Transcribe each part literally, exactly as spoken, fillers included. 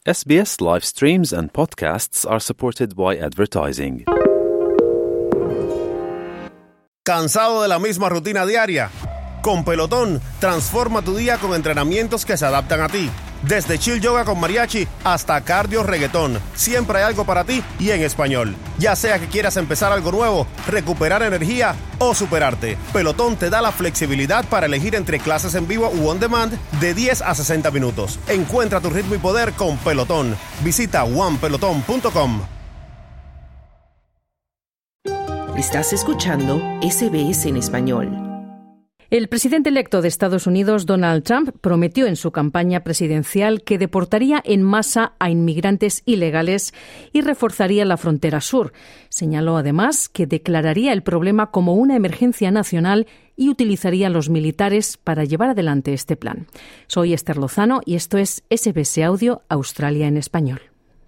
S B S live streams and podcasts are supported by advertising. ¿Cansado de la misma rutina diaria? Con Pelotón, transforma tu día con entrenamientos que se adaptan a ti. Desde chill yoga con mariachi hasta cardio reggaetón, siempre hay algo para ti y en español. Ya sea que quieras empezar algo nuevo, recuperar energía o superarte, Pelotón te da la flexibilidad para elegir entre clases en vivo u on demand de diez a sesenta minutos. Encuentra tu ritmo y poder con Pelotón. Visita one pelotón punto com. Estás escuchando S B S en español. El presidente electo de Estados Unidos, Donald Trump, prometió en su campaña presidencial que deportaría en masa a inmigrantes ilegales y reforzaría la frontera sur. Señaló además que declararía el problema como una emergencia nacional y utilizaría a los militares para llevar adelante este plan. Soy Esther Lozano y esto es S B S Audio Australia en español.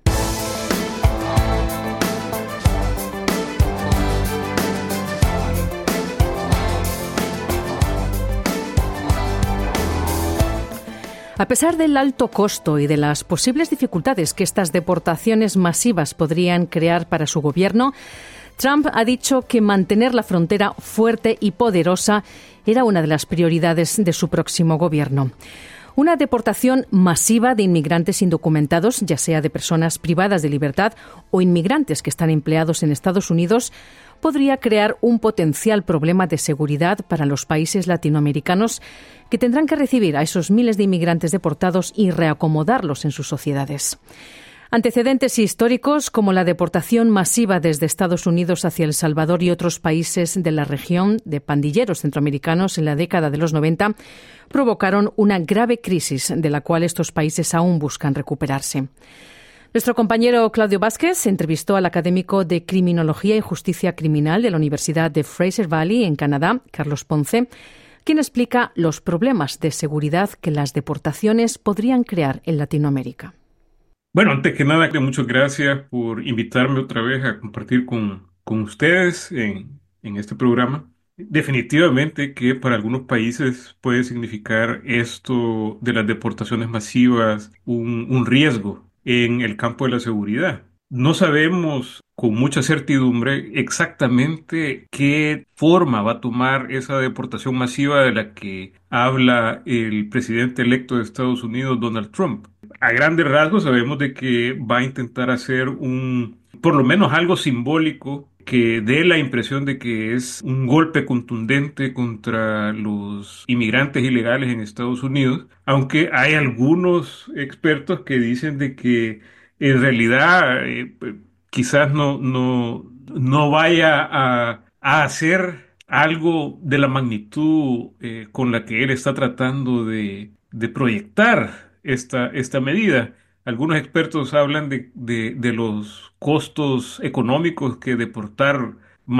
A pesar del alto costo y de las posibles dificultades que estas deportaciones masivas podrían crear para su gobierno, Trump ha dicho que mantener la frontera fuerte y poderosa era una de las prioridades de su próximo gobierno. Una deportación masiva de inmigrantes indocumentados, ya sea de personas privadas de libertad o inmigrantes que están empleados en Estados Unidos, podría crear un potencial problema de seguridad para los países latinoamericanos que tendrán que recibir a esos miles de inmigrantes deportados y reacomodarlos en sus sociedades. Antecedentes históricos como la deportación masiva desde Estados Unidos hacia El Salvador y otros países de la región de pandilleros centroamericanos en la década de los noventa provocaron una grave crisis de la cual estos países aún buscan recuperarse. Nuestro compañero Claudio Vázquez entrevistó al académico de Criminología y Justicia Criminal de la Universidad de Fraser Valley, en Canadá, Carlos Ponce, quien explica los problemas de seguridad que las deportaciones podrían crear en Latinoamérica. Bueno, antes que nada, muchas gracias por invitarme otra vez a compartir con, con ustedes en, en este programa. Definitivamente que para algunos países puede significar esto de las deportaciones masivas un, un riesgo en el campo de la seguridad. No sabemos con mucha certidumbre exactamente qué forma va a tomar esa deportación masiva de la que habla el presidente electo de Estados Unidos, Donald Trump. A grandes rasgos sabemos de que va a intentar hacer un, por lo menos algo simbólico, que dé la impresión de que es un golpe contundente contra los inmigrantes ilegales en Estados Unidos, aunque hay algunos expertos que dicen de que en realidad eh, quizás no, no, no vaya a, a hacer algo de la magnitud eh, con la que él está tratando de, de proyectar esta, esta medida. Algunos expertos hablan de, de, de los costos económicos que deportar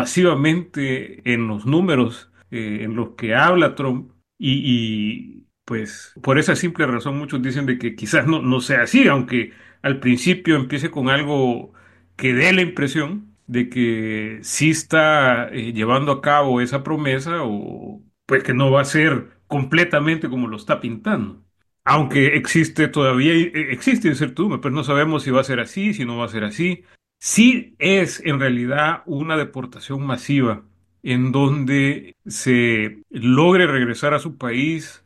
masivamente en los números eh, en los que habla Trump y, y pues por esa simple razón muchos dicen de que quizás no, no sea así, aunque al principio empiece con algo que dé la impresión de que sí está eh, llevando a cabo esa promesa o pues que no va a ser completamente como lo está pintando. Aunque existe todavía, existe incertidumbre, pero no sabemos si va a ser así, si no va a ser así. Sí es en realidad una deportación masiva en donde se logre regresar a su país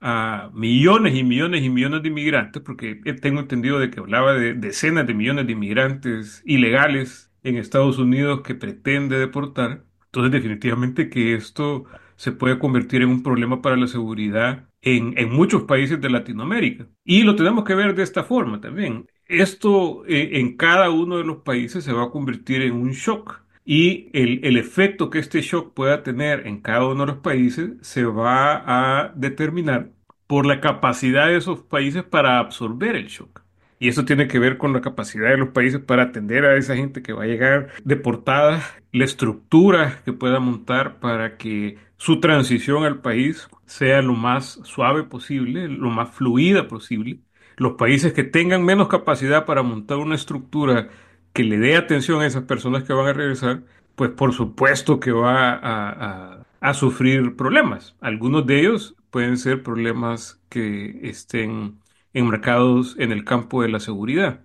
a millones y millones y millones de inmigrantes, porque tengo entendido de que hablaba de decenas de millones de inmigrantes ilegales en Estados Unidos que pretende deportar. Entonces definitivamente que esto se puede convertir en un problema para la seguridad en, en muchos países de Latinoamérica. Y lo tenemos que ver de esta forma también. Esto eh, en cada uno de los países se va a convertir en un shock. Y el, el efecto que este shock pueda tener en cada uno de los países se va a determinar por la capacidad de esos países para absorber el shock. Y eso tiene que ver con la capacidad de los países para atender a esa gente que va a llegar deportada, la estructura que pueda montar para que su transición al país sea lo más suave posible, lo más fluida posible. Los países que tengan menos capacidad para montar una estructura que le dé atención a esas personas que van a regresar, pues por supuesto que va a, a, a sufrir problemas. Algunos de ellos pueden ser problemas que estén enmarcados en el campo de la seguridad.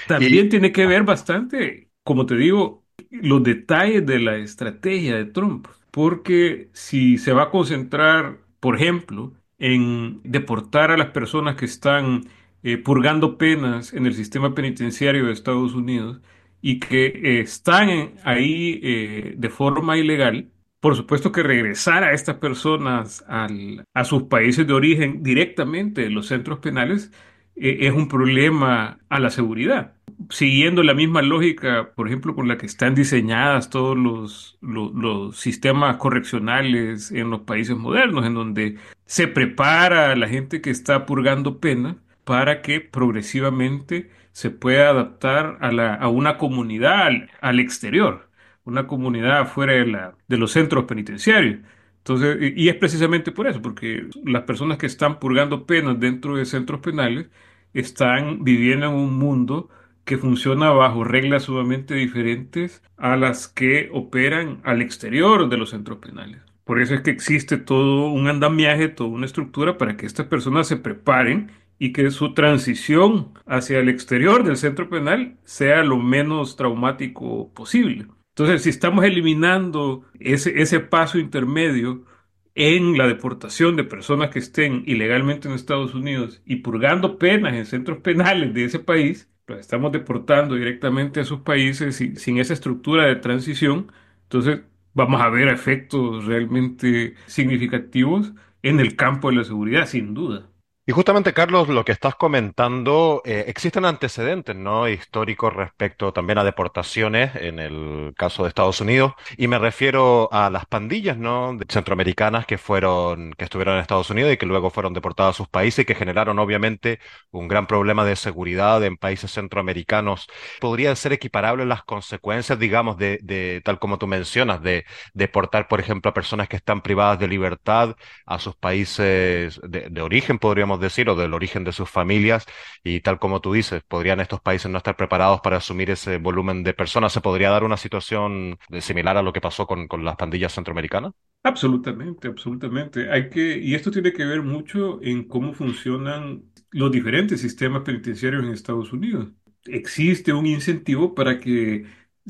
Y También tiene que ver bastante, como te digo, los detalles de la estrategia de Trump, porque si se va a concentrar, por ejemplo, en deportar a las personas que están eh, purgando penas en el sistema penitenciario de Estados Unidos y que eh, están en- ahí eh, de forma ilegal, por supuesto que regresar a estas personas al- a sus países de origen directamente de los centros penales eh, es un problema a la seguridad. Siguiendo la misma lógica, por ejemplo, con la que están diseñadas todos los, los, los sistemas correccionales en los países modernos, en donde se prepara a la gente que está purgando pena para que progresivamente se pueda adaptar a, la, a una comunidad al, al exterior, una comunidad fuera de, la, de los centros penitenciarios. Entonces, y y es precisamente por eso, porque las personas que están purgando penas dentro de centros penales están viviendo en un mundo que funciona bajo reglas sumamente diferentes a las que operan al exterior de los centros penales. Por eso es que existe todo un andamiaje, toda una estructura para que estas personas se preparen y que su transición hacia el exterior del centro penal sea lo menos traumático posible. Entonces, si estamos eliminando ese, ese paso intermedio en la deportación de personas que estén ilegalmente en Estados Unidos y purgando penas en centros penales de ese país, los estamos deportando directamente a sus países sin, sin esa estructura de transición. Entonces, vamos a ver efectos realmente significativos en el campo de la seguridad, sin duda. Y justamente, Carlos, lo que estás comentando, eh, existen antecedentes, ¿no? Históricos respecto también a deportaciones en el caso de Estados Unidos. Y me refiero a las pandillas, ¿no? de- centroamericanas que fueron, que estuvieron en Estados Unidos y que luego fueron deportadas a sus países y que generaron obviamente un gran problema de seguridad en países centroamericanos. ¿Podrían ser equiparables las consecuencias, digamos, de, de tal como tú mencionas, de deportar, por ejemplo, a personas que están privadas de libertad a sus países de, de origen, podríamos decir, o del origen de sus familias? Y tal como tú dices, ¿podrían estos países no estar preparados para asumir ese volumen de personas? ¿Se podría dar una situación de- similar a lo que pasó con, con las pandillas centroamericanas? Absolutamente, absolutamente. Hay que, y esto tiene que ver mucho en cómo funcionan los diferentes sistemas penitenciarios en Estados Unidos. Existe un incentivo para que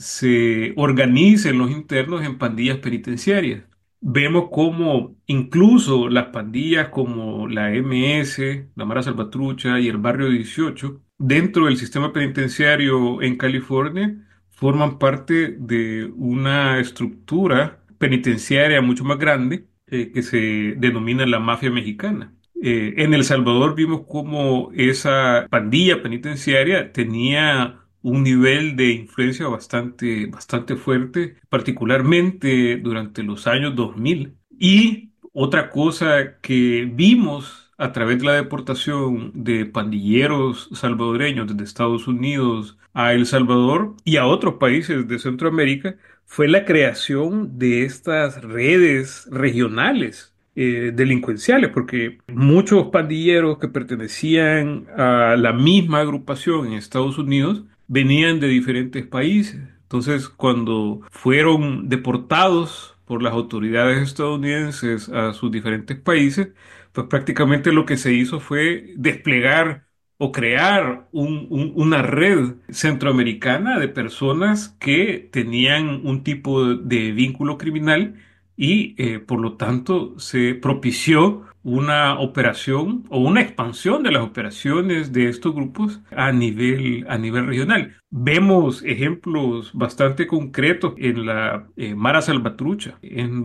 se organicen los internos en pandillas penitenciarias. Vemos cómo incluso las pandillas como la M S, la Mara Salvatrucha y el Barrio dieciocho, dentro del sistema penitenciario en California, forman parte de una estructura penitenciaria mucho más grande eh, que se denomina la mafia mexicana. Eh, en El Salvador vimos cómo esa pandilla penitenciaria tenía un nivel de influencia bastante, bastante fuerte, particularmente durante los años dos mil. Y otra cosa que vimos a través de la deportación de pandilleros salvadoreños desde Estados Unidos a El Salvador y a otros países de Centroamérica fue la creación de estas redes regionales eh, delincuenciales, porque muchos pandilleros que pertenecían a la misma agrupación en Estados Unidos venían de diferentes países. Entonces, cuando fueron deportados por las autoridades estadounidenses a sus diferentes países, pues prácticamente lo que se hizo fue desplegar o crear un- un- una red centroamericana de personas que tenían un tipo de, de vínculo criminal y eh, por lo tanto se propició una operación o una expansión de las operaciones de estos grupos a nivel, a nivel regional. Vemos ejemplos bastante concretos en la eh, Mara Salvatrucha, en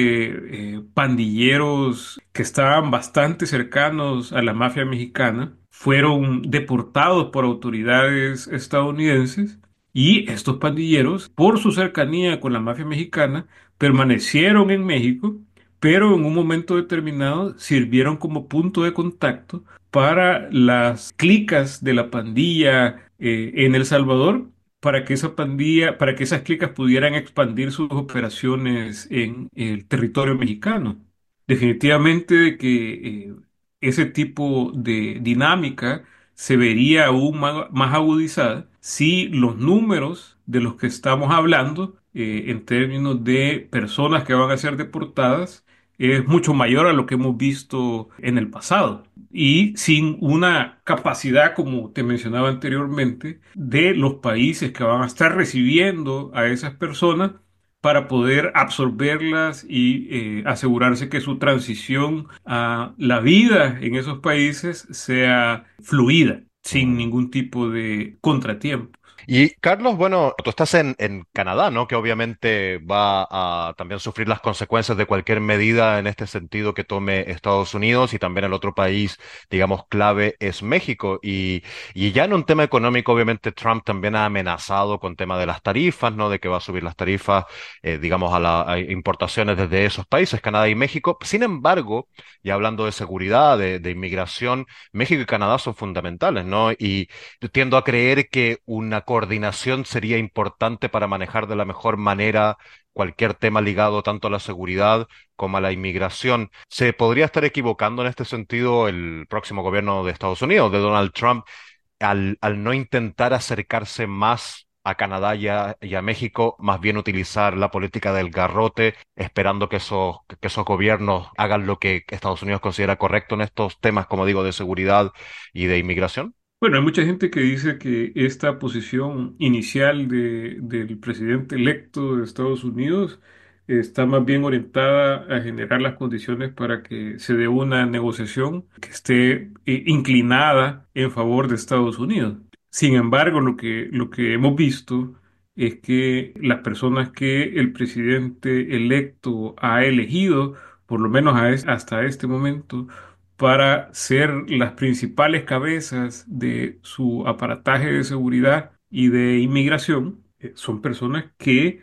donde eh, pandilleros que estaban bastante cercanos a la mafia mexicana fueron deportados por autoridades estadounidenses y estos pandilleros, por su cercanía con la mafia mexicana, permanecieron en México, pero en un momento determinado sirvieron como punto de contacto para las clicas de la pandilla eh, en El Salvador, para que esa pandilla, para que esas clicas pudieran expandir sus operaciones en el territorio mexicano. Definitivamente de que eh, ese tipo de dinámica se vería aún ma- más agudizada si los números de los que estamos hablando, eh, en términos de personas que van a ser deportadas, es mucho mayor a lo que hemos visto en el pasado y sin una capacidad, como te mencionaba anteriormente, de los países que van a estar recibiendo a esas personas para poder absorberlas y eh, asegurarse que su transición a la vida en esos países sea fluida, sin Mm. ningún tipo de contratiempo. Y Carlos, bueno, tú estás en, en Canadá, ¿no? Que obviamente va a también sufrir las consecuencias de cualquier medida en este sentido que tome Estados Unidos, y también el otro país, digamos, clave es México. Y, y ya en un tema económico, obviamente Trump también ha amenazado con tema de las tarifas, ¿no? De que va a subir las tarifas, eh, digamos, a las importaciones desde esos países, Canadá y México. Sin embargo, ya hablando de seguridad, de, de inmigración, México y Canadá son fundamentales, ¿no? Y yo tiendo a creer que una coordinación sería importante para manejar de la mejor manera cualquier tema ligado tanto a la seguridad como a la inmigración. ¿Se podría estar equivocando en este sentido el próximo gobierno de Estados Unidos, de Donald Trump, al, al no intentar acercarse más a Canadá y a, y a México, más bien utilizar la política del garrote, esperando que esos, que esos gobiernos hagan lo que Estados Unidos considera correcto en estos temas, como digo, de seguridad y de inmigración? Bueno, hay mucha gente que dice que esta posición inicial de- del presidente electo de Estados Unidos está más bien orientada a generar las condiciones para que se dé una negociación que esté eh, inclinada en favor de Estados Unidos. Sin embargo, lo que, lo que hemos visto es que las personas que el presidente electo ha elegido, por lo menos a es- hasta este momento, para ser las principales cabezas de su aparataje de seguridad y de inmigración, eh, son personas que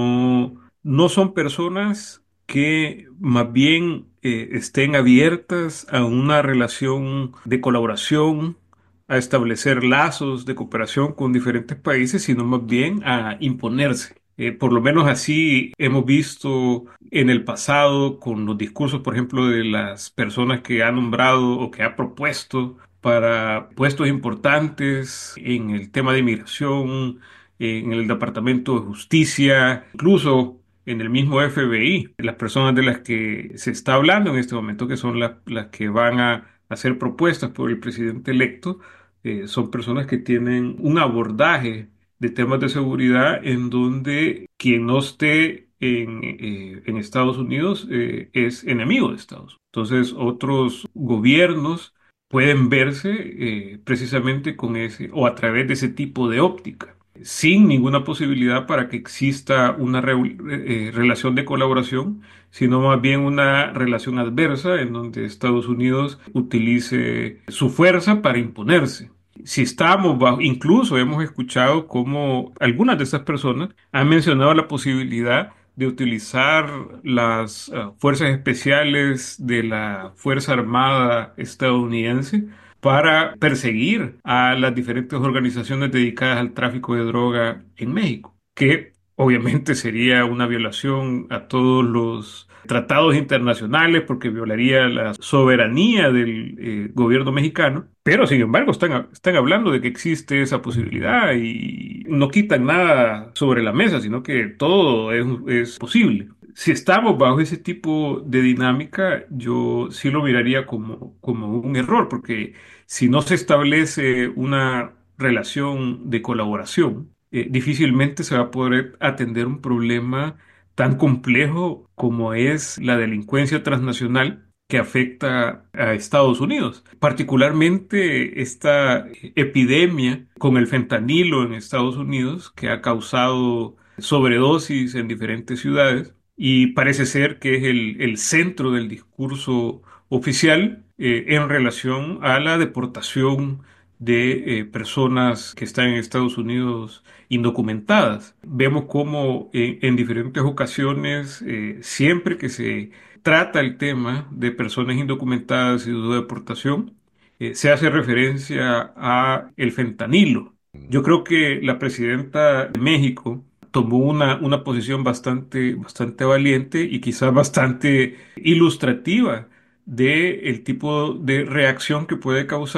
no, no son personas que más bien eh, estén abiertas a una relación de colaboración, a establecer lazos de cooperación con diferentes países, sino más bien a imponerse. Eh, por lo menos así hemos visto en el pasado con los discursos, por ejemplo, de las personas que ha nombrado o que ha propuesto para puestos importantes en el tema de inmigración, en el Departamento de Justicia, incluso en el mismo F B I, las personas de las que se está hablando en este momento, que son las, las que van a hacer propuestas por el presidente electo, eh, son personas que tienen un abordaje de temas de seguridad en donde quien no esté en, eh, en Estados Unidos eh, es enemigo de Estados Unidos. Entonces, otros gobiernos pueden verse eh, precisamente con ese o a través de ese tipo de óptica, sin ninguna posibilidad para que exista una re- eh, relación de colaboración, sino más bien una relación adversa en donde Estados Unidos utilice su fuerza para imponerse. Si estamos bajo, incluso hemos escuchado cómo algunas de estas personas han mencionado la posibilidad de utilizar las uh, fuerzas especiales de la Fuerza Armada estadounidense para perseguir a las diferentes organizaciones dedicadas al tráfico de droga en México, que obviamente sería una violación a todos los tratados internacionales porque violaría la soberanía del eh, gobierno mexicano, pero sin embargo están, están hablando de que existe esa posibilidad y no quitan nada sobre la mesa, sino que todo es, es posible. Si estamos bajo ese tipo de dinámica, yo sí lo miraría como, como un error, porque si no se establece una relación de colaboración, eh, difícilmente se va a poder atender un problema tan complejo como es la delincuencia transnacional que afecta a Estados Unidos. Particularmente esta epidemia con el fentanilo en Estados Unidos, que ha causado sobredosis en diferentes ciudades y parece ser que es el, el centro del discurso oficial eh, en relación a la deportación de eh, personas que están en Estados Unidos indocumentadas. Vemos cómo eh, en diferentes ocasiones, eh, siempre que se trata el tema de personas indocumentadas y de deportación, eh, se hace referencia a el fentanilo. Yo creo que la presidenta de México tomó una, una posición bastante, bastante valiente y quizás bastante ilustrativa de el tipo de reacción que puede causar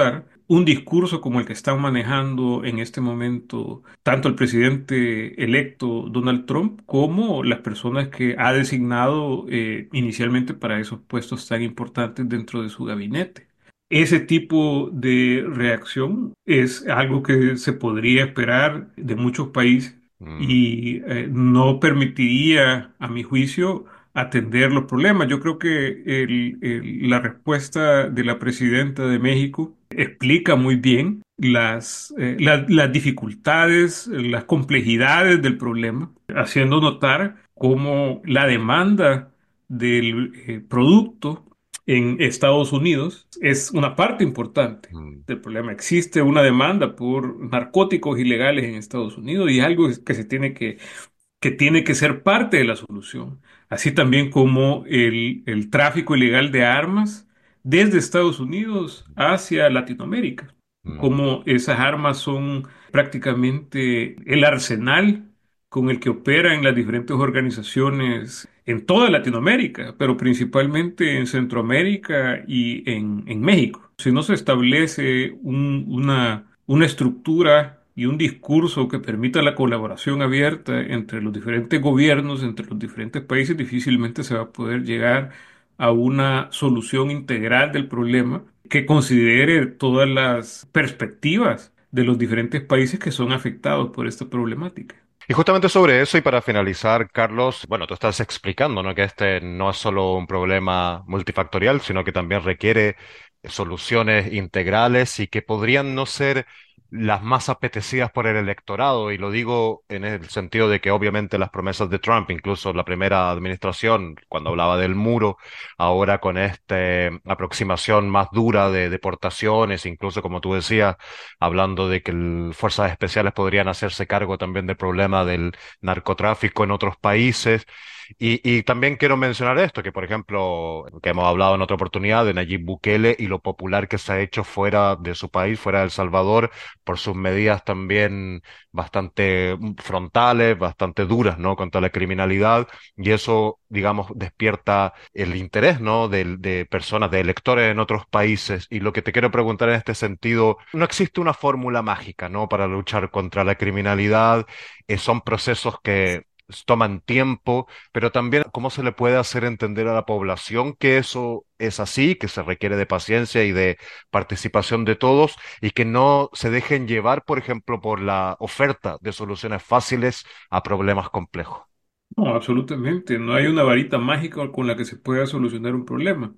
un discurso como el que están manejando en este momento tanto el presidente electo Donald Trump como las personas que ha designado eh, inicialmente para esos puestos tan importantes dentro de su gabinete. Ese tipo de reacción es algo que se podría esperar de muchos países Mm, y eh, no permitiría, a mi juicio, atender los problemas. Yo creo que el- el- la respuesta de la presidenta de México explica muy bien las, eh, la- las dificultades, las complejidades del problema, haciendo notar cómo la demanda del eh, producto en Estados Unidos es una parte importante mm. del problema. Existe una demanda por narcóticos ilegales en Estados Unidos y es algo que se tiene que que tiene que ser parte de la solución, así también como el, el tráfico ilegal de armas desde Estados Unidos hacia Latinoamérica, Mm, como esas armas son prácticamente el arsenal con el que operan las diferentes organizaciones en toda Latinoamérica, pero principalmente en Centroamérica y en, en México. Si no se establece un- una, una estructura y un discurso que permita la colaboración abierta entre los diferentes gobiernos, entre los diferentes países, difícilmente se va a poder llegar a una solución integral del problema que considere todas las perspectivas de los diferentes países que son afectados por esta problemática. Y justamente sobre eso, y para finalizar, Carlos, bueno, tú estás explicando, ¿no? Que este no es solo un problema multifactorial, sino que también requiere soluciones integrales y que podrían no ser las más apetecidas por el electorado. Y lo digo en el sentido de que obviamente las promesas de Trump, incluso la primera administración, cuando hablaba del muro, ahora con esta aproximación más dura de deportaciones, incluso como tú decías, hablando de que el- fuerzas especiales podrían hacerse cargo también del problema del narcotráfico en otros países. Y, y también quiero mencionar esto, que por ejemplo, que hemos hablado en otra oportunidad de Nayib Bukele y lo popular que se ha hecho fuera de su país, fuera de El Salvador, por sus medidas también bastante frontales, bastante duras, ¿no? Contra la criminalidad. Y eso, digamos, despierta el interés, ¿no? De, de personas, de electores en otros países. Y lo que te quiero preguntar en este sentido, no existe una fórmula mágica, ¿no? Para luchar contra la criminalidad. Eh, son procesos que toman tiempo, pero también cómo se le puede hacer entender a la población que eso es así, que se requiere de paciencia y de participación de todos y que no se dejen llevar, por ejemplo, por la oferta de soluciones fáciles a problemas complejos. No, absolutamente. No hay una varita mágica con la que se pueda solucionar un problema.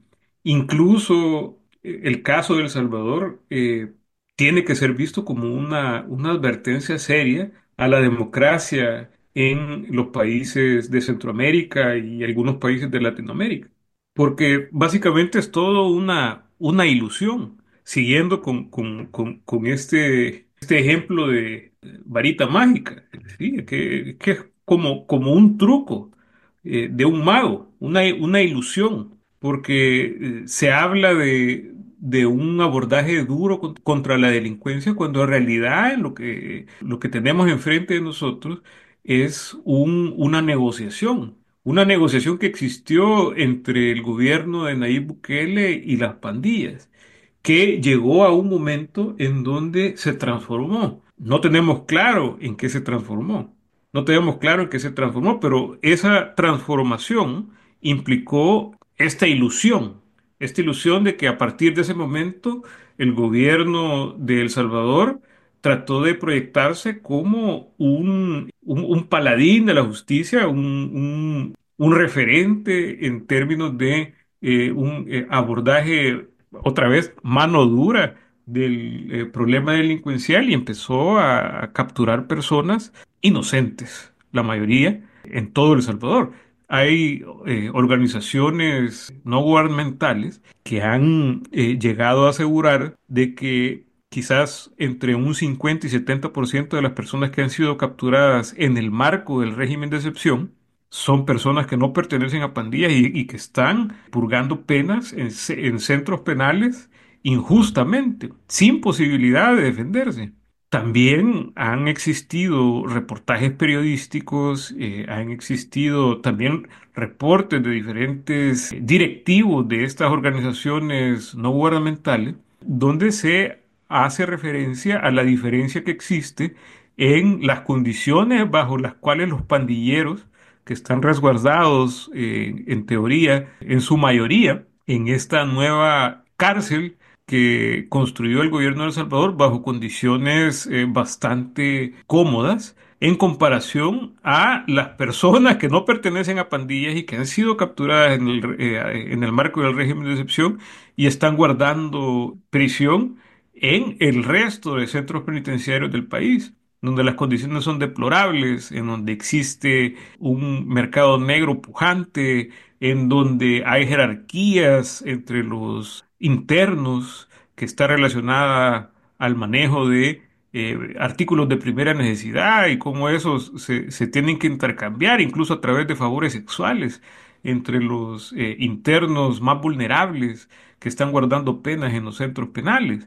Incluso eh, el caso de El Salvador eh, tiene que ser visto como una, una advertencia seria a la democracia en los países de Centroamérica y algunos países de Latinoamérica. Porque básicamente es todo una, una ilusión. Siguiendo con, con, con, con este, este ejemplo de varita mágica, ¿sí? Que, que es como, como un truco eh, de un mago, una, una ilusión, porque eh, se habla de, de un abordaje duro con- contra la delincuencia, cuando en realidad lo que, lo que tenemos enfrente de nosotros es un- una negociación. Una negociación que existió entre el gobierno de Nayib Bukele y las pandillas que llegó a un momento en donde se transformó. No tenemos claro en qué se transformó. No tenemos claro en qué se transformó, pero esa transformación implicó esta ilusión, esta ilusión de que a partir de ese momento el gobierno de El Salvador trató de proyectarse como un, un- un paladín de la justicia, un, un- un referente en términos de eh, un eh, abordaje otra vez mano dura del eh, problema delincuencial y empezó a, a capturar personas inocentes, la mayoría, en todo El Salvador. Hay eh, organizaciones no gubernamentales que han eh, llegado a asegurar de que quizás entre un cincuenta y setenta por ciento de las personas que han sido capturadas en el marco del régimen de excepción son personas que no pertenecen a pandillas y, y que están purgando penas en, ce- en centros penales injustamente, sin posibilidad de defenderse. También han existido reportajes periodísticos, eh, han existido también reportes de diferentes directivos de estas organizaciones no gubernamentales, donde se hace referencia a la diferencia que existe en las condiciones bajo las cuales los pandilleros que están resguardados, eh, en teoría, en su mayoría, en esta nueva cárcel que construyó el gobierno de El Salvador bajo condiciones eh, bastante cómodas en comparación a las personas que no pertenecen a pandillas y que han sido capturadas en el, eh, en el marco del régimen de excepción y están guardando prisión en el resto de centros penitenciarios del país, donde las condiciones son deplorables, en donde existe un mercado negro pujante, en donde hay jerarquías entre los internos que está relacionada al manejo de eh, artículos de primera necesidad y cómo esos se, se tienen que intercambiar, incluso a través de favores sexuales entre los eh, internos más vulnerables que están guardando penas en los centros penales.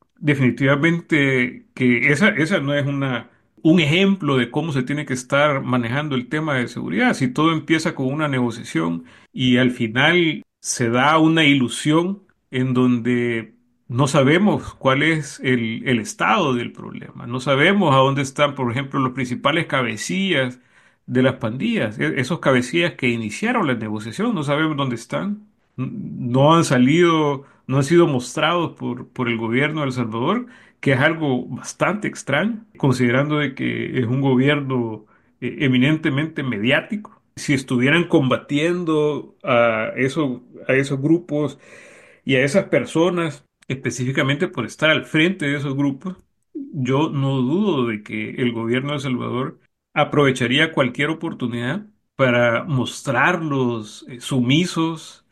Definitivamente que esa, esa no es una, un ejemplo de cómo se tiene que estar manejando el tema de seguridad. Si todo empieza con una negociación y al final se da una ilusión en donde no sabemos cuál es el, el estado del problema, no sabemos a dónde están, por ejemplo, los principales cabecillas de las pandillas, e- esos cabecillas que iniciaron la negociación, no sabemos dónde están, N- no han salido, no han sido mostrados por, por el gobierno de El Salvador, que es algo bastante extraño, considerando de que es un gobierno eh, eminentemente mediático. Si estuvieran combatiendo a esos, a esos grupos y a esas personas, específicamente por estar al frente de esos grupos, yo no dudo de que el gobierno de El Salvador aprovecharía cualquier oportunidad para mostrarlos eh, sumisos,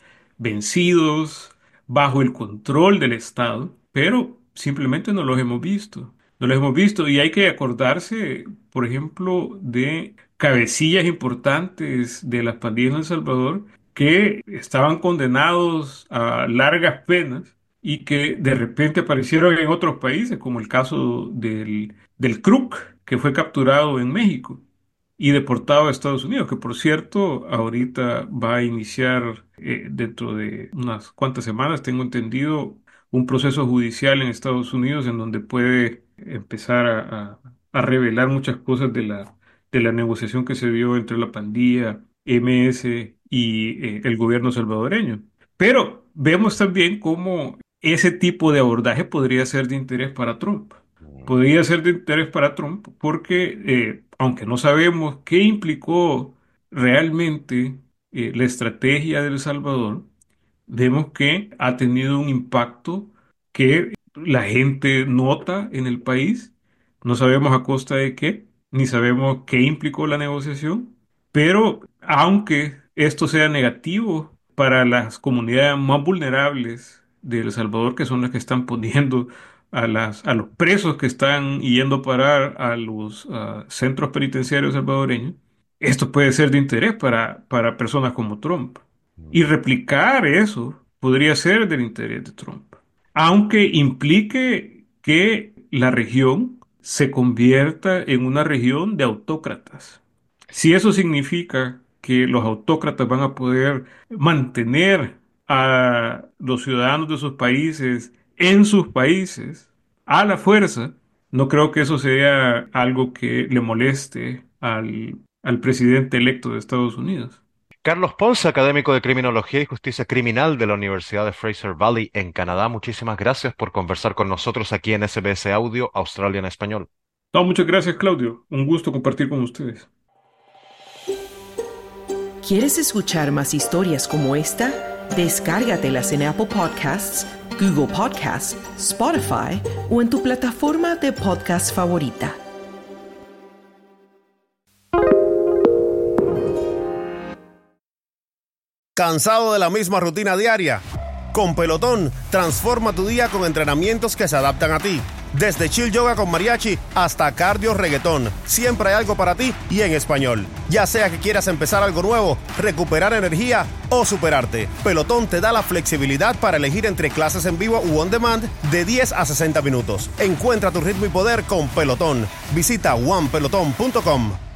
vencidos, bajo el control del Estado, pero simplemente no los hemos visto. No los hemos visto y hay que acordarse, por ejemplo, de cabecillas importantes de las pandillas en El Salvador que estaban condenados a largas penas y que de repente aparecieron en otros países, como el caso del, del Kruk, que fue capturado en México y deportado a Estados Unidos, que por cierto, ahorita va a iniciar eh, dentro de unas cuantas semanas, tengo entendido, un proceso judicial en Estados Unidos en donde puede empezar a, a- a revelar muchas cosas de la, de la negociación que se dio entre la pandilla M S y eh, el gobierno salvadoreño. Pero vemos también cómo ese tipo de abordaje podría ser de interés para Trump. Podría ser de interés para Trump porque, eh, aunque no sabemos qué implicó realmente eh, la estrategia de El Salvador, vemos que ha tenido un impacto que la gente nota en el país. No sabemos a costa de qué, ni sabemos qué implicó la negociación, pero aunque esto sea negativo para las comunidades más vulnerables de El Salvador, que son las que están poniendo a las, a los presos que están yendo a parar a los ah, centros penitenciarios salvadoreños, esto puede ser de interés para, para personas como Trump. Y replicar eso podría ser del interés de Trump, aunque implique que la región se convierta en una región de autócratas. Si eso significa que los autócratas van a poder mantener a los ciudadanos de sus países en sus países a la fuerza, no creo que eso sea algo que le moleste al, al presidente electo de Estados Unidos. Carlos Ponce, académico de Criminología y Justicia Criminal de la Universidad de Fraser Valley en Canadá, muchísimas gracias por conversar con nosotros aquí en S B S Audio Australia en Español. No, muchas gracias, Claudio. Un gusto compartir con ustedes. ¿Quieres escuchar más historias como esta? Descárgatelas en Apple Podcasts, Google Podcasts, Spotify o en tu plataforma de podcast favorita. ¿Cansado de la misma rutina diaria? Con Pelotón, transforma tu día con entrenamientos que se adaptan a ti. Desde chill yoga con mariachi hasta cardio reggaetón, siempre hay algo para ti y en español. Ya sea que quieras empezar algo nuevo, recuperar energía o superarte, Pelotón te da la flexibilidad para elegir entre clases en vivo u on demand de diez a sesenta minutos. Encuentra tu ritmo y poder con Pelotón. Visita one pelotón punto com.